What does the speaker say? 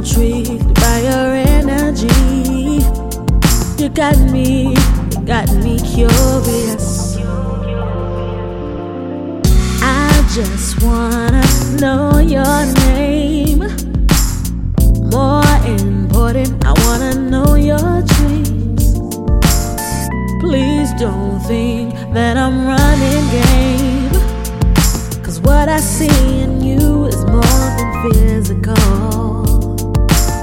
intrigued by your energy. You got me curious. I just wanna know your name. More important, I wanna know your dreams. Please don't think that I'm running game, 'cause what I see in you is more than physical.